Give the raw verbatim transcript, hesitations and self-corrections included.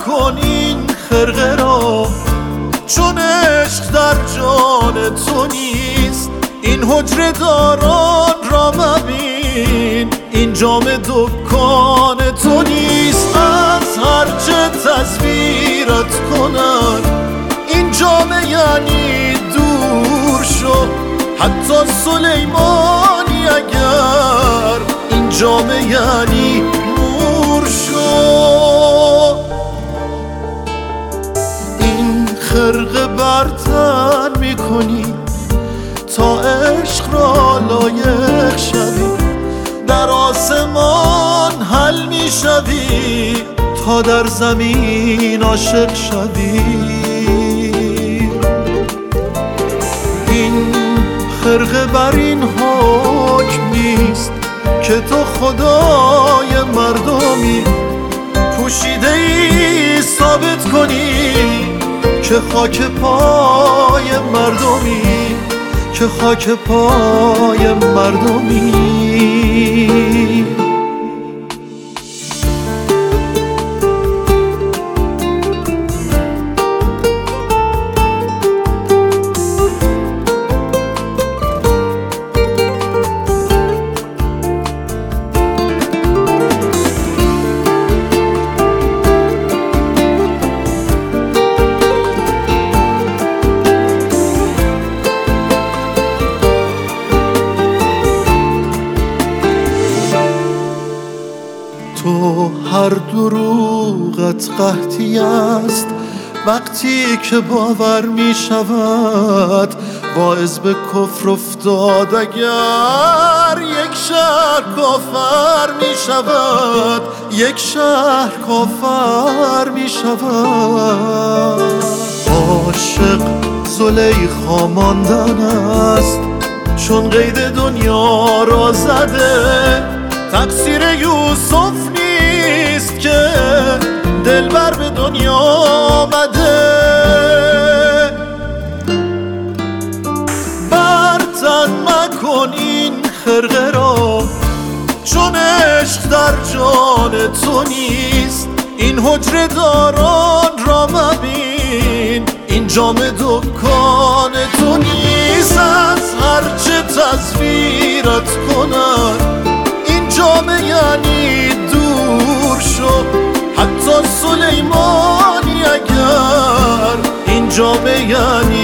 مکن این خرقه را، چون عشق در جان تو نیست. این حجره داران را مبین، این جام دکان تو نیست. از هرچه تصویرت کنن این جامه یعنی دور شو، حتی سلیمانی اگر این جامه یعنی نور شو. این خرقه بر تن میکنی تا عشق را لایق شوی، در آسمان حل میشوی تا در زمین عاشق شوی. این خرقه بر این حکم نیست که تو خدای مردمی، پوشیده ای ثابت کنی که خاک پای مردمی، که خاک پای مردمی. تو هر دروغت قحطی است وقتی که باور می شود، واعظ به کفر افتاد اگر یک شهر کافر می شود، یک شهر کافر می شود. عاشق زلیخا ماندن است چون قید دنیا را زده، تقصیر یوسف نیست که دلبر به دنیا آمده. بر تن مکن این خرقه را، چون عشق در جان تو نیست. این حجره داران را مبین، این جام دکان تو نیست. از هرچه تصویرت کنن این جامه یعنی دور شو، حتی سلیمانی اگر این جامه یعنی